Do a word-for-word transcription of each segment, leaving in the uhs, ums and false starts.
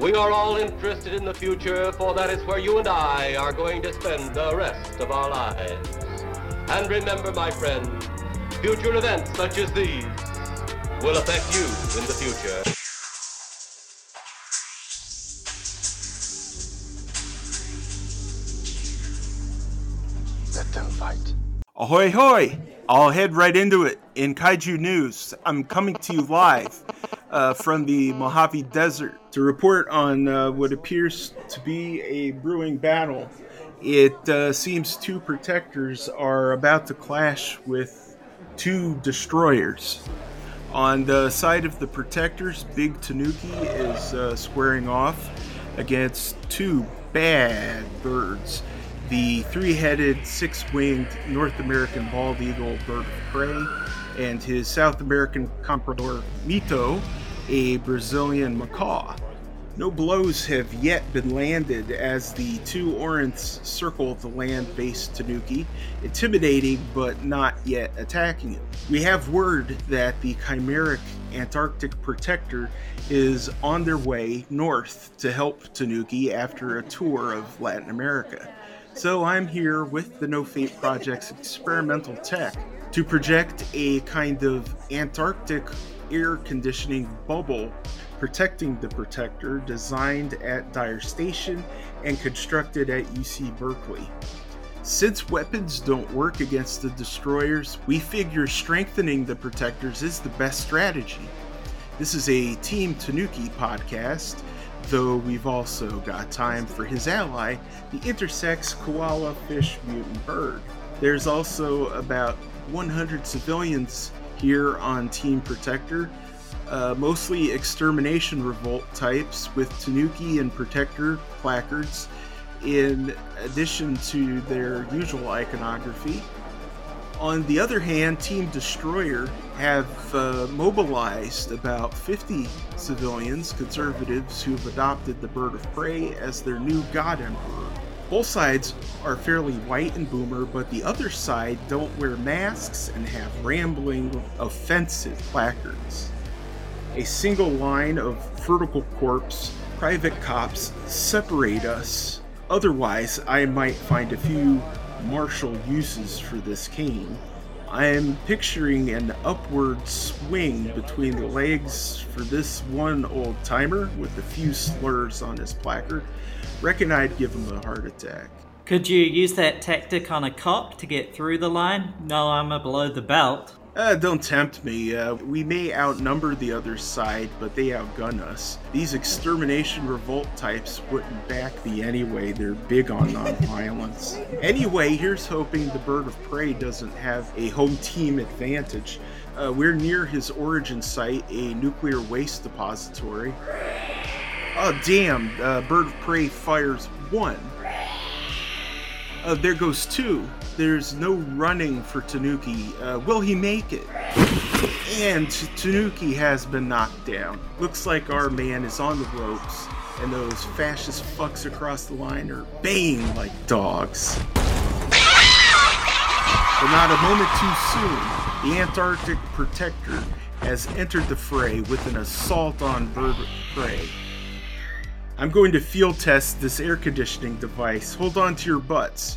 We are all interested in the future, for that is where you and I are going to spend the rest of our lives. And remember, my friend, future events such as these will affect you in the future. Let them fight. Ahoy hoy! I'll head right into it. In Kaiju News, I'm coming to you live uh, from the Mojave Desert to report on uh, what appears to be a brewing battle. It uh, seems two protectors are about to clash with two destroyers. On the side of the protectors, Big Tanuki is uh, squaring off against two bad birds. The three-headed, six-winged North American bald eagle bird of prey, and his South American comprador Mito, a Brazilian macaw. No blows have yet been landed as the two Orents circle the land-based Tanuki, intimidating but not yet attacking him. We have word that the chimeric Antarctic Protector is on their way north to help Tanuki after a tour of Latin America. So I'm here with the No Fate Project's experimental tech to project a kind of Antarctic air conditioning bubble protecting the Protector, designed at Dyer Station and constructed at U C Berkeley. Since weapons don't work against the destroyers, we figure strengthening the Protectors is the best strategy. This is a Team Tanuki podcast, though we've also got time for his ally, the intersex koala fish mutant bird. There's also about one hundred civilians here on Team Protector, uh, mostly extermination revolt types with Tanuki and Protector placards, in addition to their usual iconography. On the other hand, Team Destroyer have uh, mobilized about fifty civilians, conservatives, who've adopted the bird of prey as their new god emperor. Both sides are fairly white and boomer, but the other side don't wear masks and have rambling, offensive placards. A single line of vertical corpse private cops separate us. Otherwise, I might find a few martial uses for this cane. I am picturing an upward swing between the legs for this one old timer with a few slurs on his placard. Reckon I'd give him a heart attack. Could you use that tactic on a cop to get through the line? No armor below the belt. Uh, don't tempt me. Uh, we may outnumber the other side, but they outgun us. These extermination revolt types wouldn't back me anyway. They're big on nonviolence. Anyway, here's hoping the bird of prey doesn't have a home team advantage. Uh, we're near his origin site, a nuclear waste depository. Oh, damn. Uh, bird of prey fires one. Uh, there goes two. There's no running for Tanuki. Uh, will he make it? And Tanuki has been knocked down. Looks like our man is on the ropes, and those fascist fucks across the line are baying like dogs. But not a moment too soon, the Antarctic Protector has entered the fray with an assault on bird of prey. I'm going to field test this air conditioning device. Hold on to your butts.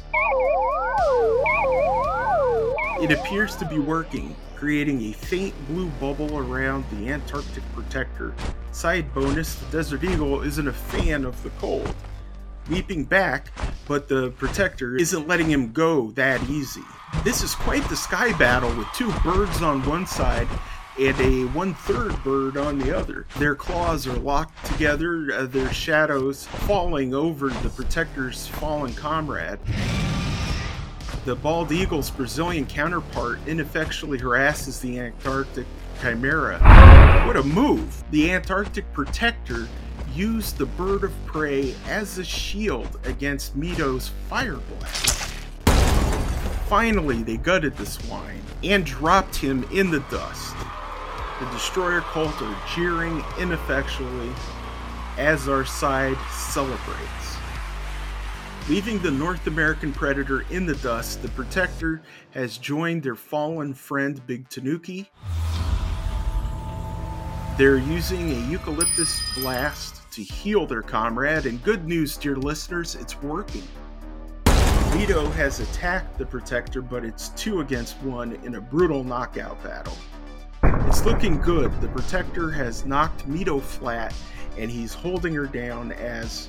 It appears to be working, creating a faint blue bubble around the Antarctic Protector. Side bonus, the Desert Eagle isn't a fan of the cold. Leaping back, but the Protector isn't letting him go that easy. This is quite the sky battle with two birds on one side and a one-third bird on the other. Their claws are locked together, uh, their shadows falling over the Protector's fallen comrade. The bald eagle's Brazilian counterpart ineffectually harasses the Antarctic Chimera. What a move! The Antarctic Protector used the bird of prey as a shield against Mito's fire blast. Finally, they gutted the swine and dropped him in the dust. The destroyer cult are jeering ineffectually as our side celebrates. Leaving the North American Predator in the dust, the Protector has joined their fallen friend Big Tanuki. They're using a eucalyptus blast to heal their comrade, and good news, dear listeners, it's working. Mito has attacked the Protector, but it's two against one in a brutal knockout battle. It's looking good. The Protector has knocked Mito flat, and he's holding her down as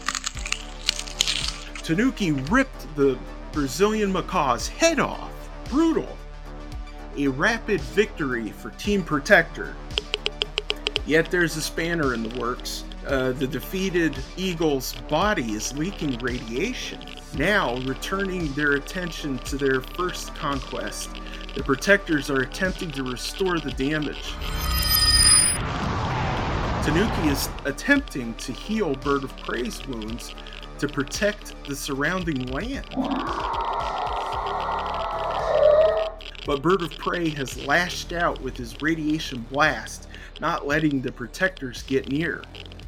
Tanuki ripped the Brazilian Macaw's head off. Brutal. A rapid victory for Team Protector. Yet there's a spanner in the works. Uh, the defeated Eagle's body is leaking radiation. Now, returning their attention to their first conquest, the Protectors are attempting to restore the damage. Tanuki is attempting to heal Bird of Prey's wounds to protect the surrounding land. But Bird of Prey has lashed out with his radiation blast, not letting the Protectors get near.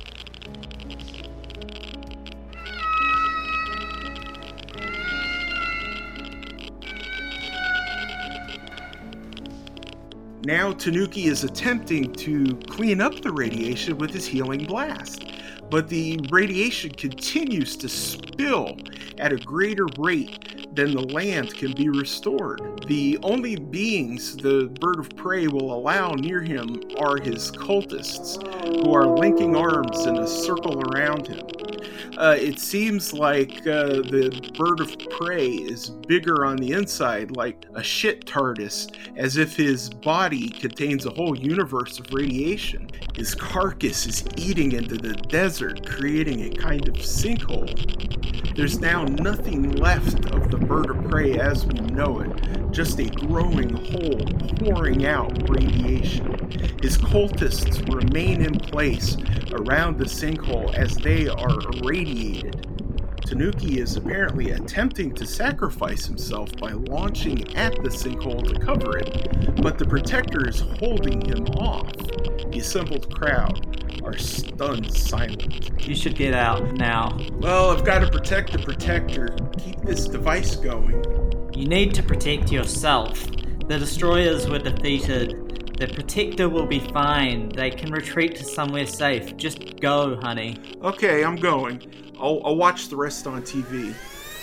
Now Tanuki is attempting to clean up the radiation with his healing blast, but the radiation continues to spill at a greater rate than the land can be restored. The only beings the Bird of Prey will allow near him are his cultists, who are linking arms in a circle around him. Uh, it seems like uh, the Bird of Prey is bigger on the inside, like a shit TARDIS, as if his body contains a whole universe of radiation. His carcass is eating into the desert, creating a kind of sinkhole. There's now nothing left of the Bird of Prey as we know it, just a growing hole pouring out radiation. His cultists remain in place around the sinkhole as they are irradiated. Tanuki is apparently attempting to sacrifice himself by launching at the sinkhole to cover it, but the Protector is holding him off. The assembled crowd are stunned silent. You should get out now. Well, I've got to protect the Protector. Keep this device going. You need to protect yourself. The destroyers were defeated. The Protector will be fine. They can retreat to somewhere safe. Just go, honey. Okay, I'm going. I'll, I'll watch the rest on T V.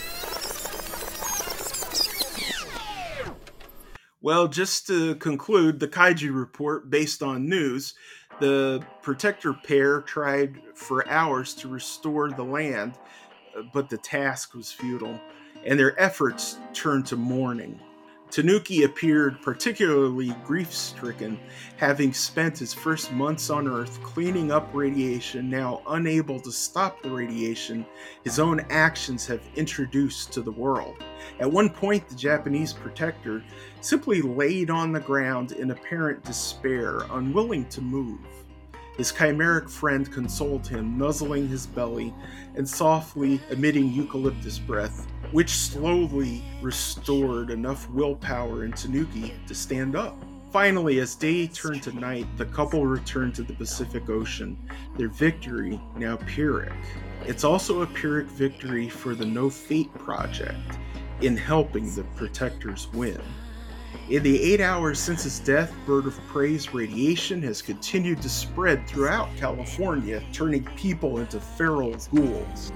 Well, just to conclude the Kaiju report based on news, the Protector pair tried for hours to restore the land, but the task was futile, and their efforts turned to mourning. Tanuki appeared particularly grief-stricken, having spent his first months on Earth cleaning up radiation. Now unable to stop the radiation his own actions have introduced to the world. At one point, the Japanese Protector simply laid on the ground in apparent despair, unwilling to move. His chimeric friend consoled him, nuzzling his belly and softly emitting eucalyptus breath, which slowly restored enough willpower in Tanuki to stand up. Finally, as day turned to night, the couple returned to the Pacific Ocean, their victory now Pyrrhic. It's also a Pyrrhic victory for the No Fate Project in helping the Protectors win. In the eight hours since his death, Bird of Prey's radiation has continued to spread throughout California, turning people into feral ghouls.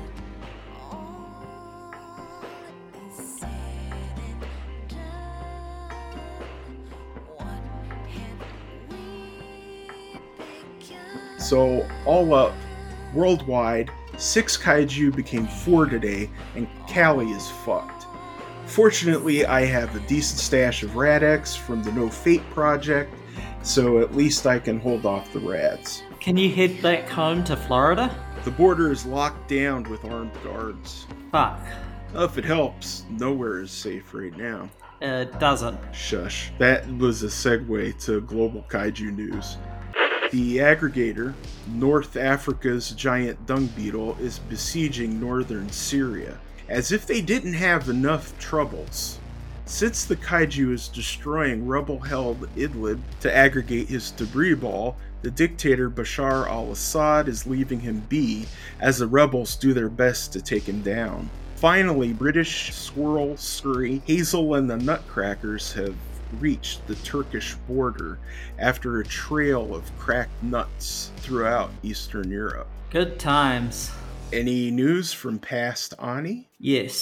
So, all up, worldwide, six kaiju became four today, and Cali is fucked. Fortunately, I have a decent stash of Rad-X from the No Fate Project, so at least I can hold off the rads. Can you head back home to Florida? The border is locked down with armed guards. Fuck. Well, if it helps, nowhere is safe right now. Uh, it doesn't. Shush. That was a segue to global kaiju news. The aggregator, North Africa's giant dung beetle, is besieging northern Syria, as if they didn't have enough troubles. Since the kaiju is destroying rebel-held Idlib to aggregate his debris ball, the dictator Bashar al-Assad is leaving him be as the rebels do their best to take him down. Finally, British Squirrel, Scurry, Hazel, and the Nutcrackers have reached the Turkish border after a trail of cracked nuts throughout Eastern Europe. Good times. Any news from past Ani? Yes.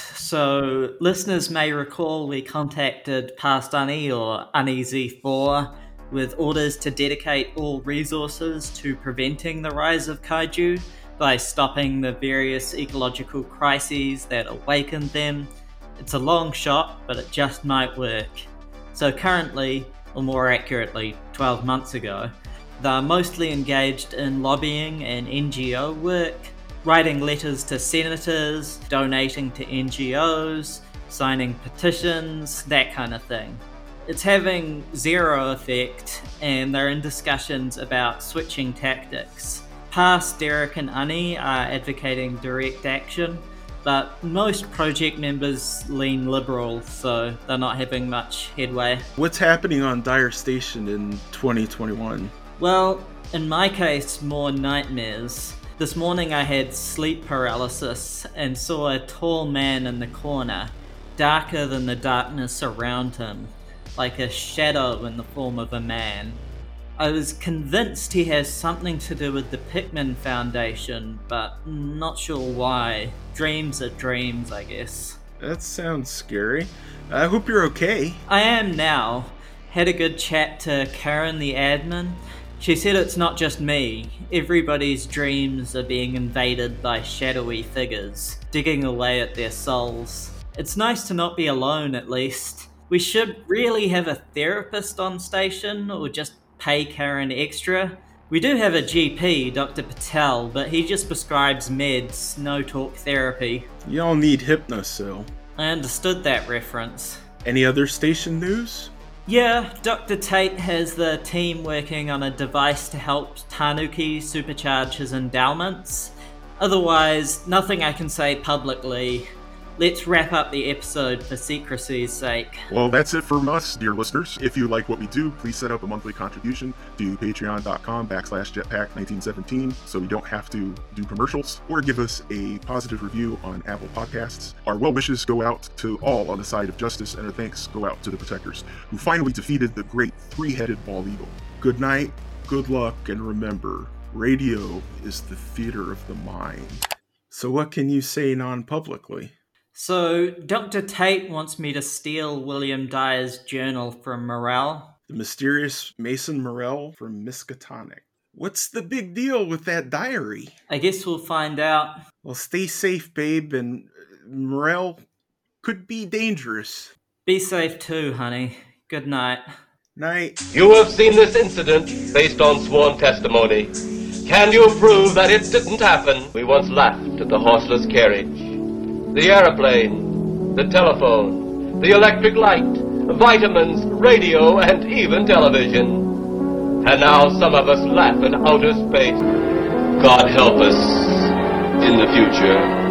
So, listeners may recall we contacted past Ani, or Ani Z four, with orders to dedicate all resources to preventing the rise of kaiju by stopping the various ecological crises that awakened them. It's a long shot, but it just might work. So currently, or more accurately, twelve months ago, they're mostly engaged in lobbying and N G O work, writing letters to senators, donating to N G Os, signing petitions, that kind of thing. It's having zero effect, and they're in discussions about switching tactics. Past Derek and Ani are advocating direct action, but most project members lean liberal, so they're not having much headway. What's happening on Dire Station in twenty twenty-one? Well, in my case, more nightmares. This morning I had sleep paralysis and saw a tall man in the corner, darker than the darkness around him, like a shadow in the form of a man. I was convinced he has something to do with the Pickman Foundation, but not sure why. Dreams are dreams, I guess. That sounds scary. I hope you're okay. I am now. Had a good chat to Karen, the admin. She said it's not just me. Everybody's dreams are being invaded by shadowy figures, digging away at their souls. It's nice to not be alone, at least. We should really have a therapist on station, or just pay Karen extra. We do have a G P, Doctor Patel, but he just prescribes meds, no talk therapy. You all need Hypnocil. I understood that reference. Any other station news? Yeah, Doctor Tate has the team working on a device to help Tanuki supercharge his endowments. Otherwise, nothing I can say publicly. Let's wrap up the episode for secrecy's sake. Well, that's it from us, dear listeners. If you like what we do, please set up a monthly contribution to patreon.com backslash jetpack1917 so you don't have to do commercials, or give us a positive review on Apple Podcasts. Our well wishes go out to all on the side of justice, and our thanks go out to the protectors who finally defeated the great three-headed bald eagle. Good night, good luck, and remember, radio is the theater of the mind. So what can you say non-publicly? So, Doctor Tate wants me to steal William Dyer's journal from Morrell. The mysterious Mason Morrell from Miskatonic. What's the big deal with that diary? I guess we'll find out. Well, stay safe, babe, and Morrell could be dangerous. Be safe too, honey. Good night. Night. You have seen this incident based on sworn testimony. Can you prove that it didn't happen? We once laughed at the horseless carriage, the airplane, the telephone, the electric light, vitamins, radio, and even television. And now some of us laugh in outer space. God help us in the future.